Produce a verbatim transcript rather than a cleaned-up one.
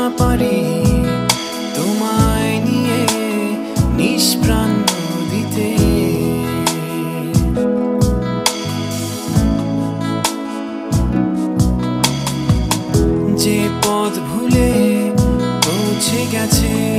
না পারি তোমায় নিয়ে নিষ্প্রাণ দিতে। যে পথ ভুলে পৌঁছে গেছে